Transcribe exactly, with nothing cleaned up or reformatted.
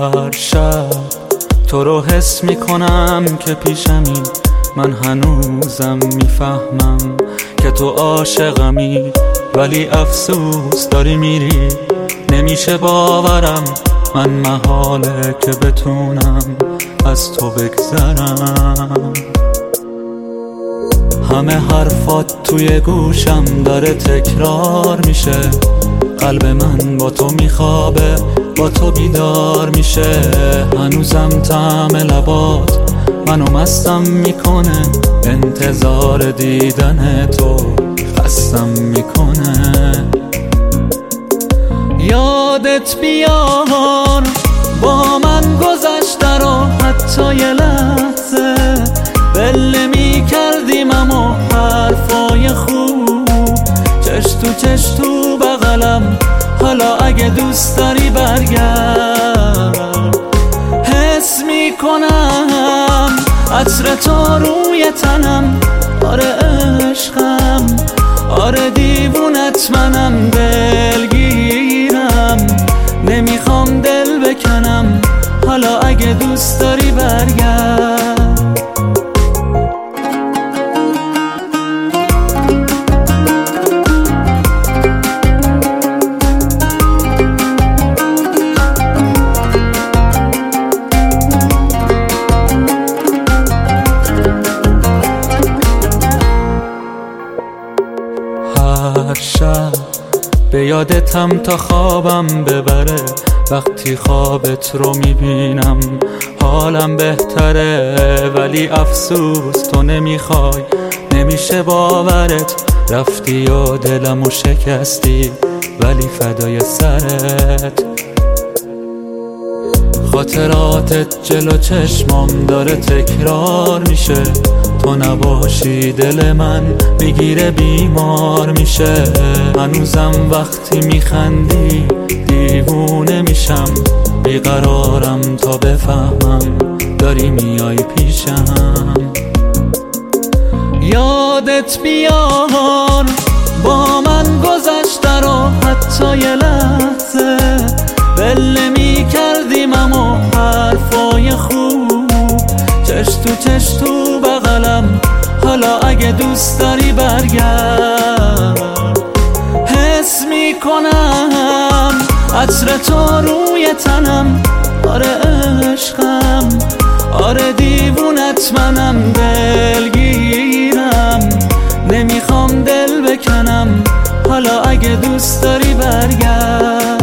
هر شب تو رو حس میکنم که پیشمی، من هنوزم میفهمم که تو عاشقمی، ولی افسوس داری میری. نمیشه باورم من محاله که بتونم از تو بگذرم. همه حرفات توی گوشم داره تکرار میشه، قلب من با تو میخوابه، با تو بیدار میشه. هنوزم طعم لبات منو مستم میکنه، انتظار دیدن تو خستم میکنه. یادت بیار با من گذشته رو، حتی یه لحظه بله میکردیم اما حرفای خوب، چش تو چش تو بغلم. حالا اگه دوست داری برگرد، حس میکنم عطر تو روی تنم. آره عشقم، آره دیوونت منم، دلگیرم نمیخوام دل بکنم. حالا اگه دوست داری برگرد. هر شب به یادتم تا خوابم ببره، وقتی خوابت رو میبینم حالم بهتره. ولی افسوس تو نمیخوای، نمیشه باورت، رفتی و دلمو شکستی ولی فدای سرت. خاطراتت جلو چشمام داره تکرار میشه، تو نباشی دل من میگیره بیمار میشه. هنوزم وقتی میخندی دیوونه میشم، بیقرارم تا بفهمم داری میای پیشم. یادت بیار با من گذشته رو، حتی یه لحظه بله میکردیم اما حرفای خوب، چش تو چش تو بغلم. حالا اگه دوست داری برگرد، حس میکنم عطر تو روی تنم. آره عشقم، آره دیوونت منم، دلگیرم نمیخوام دل بکنم. حالا اگه دوست داری برگرد.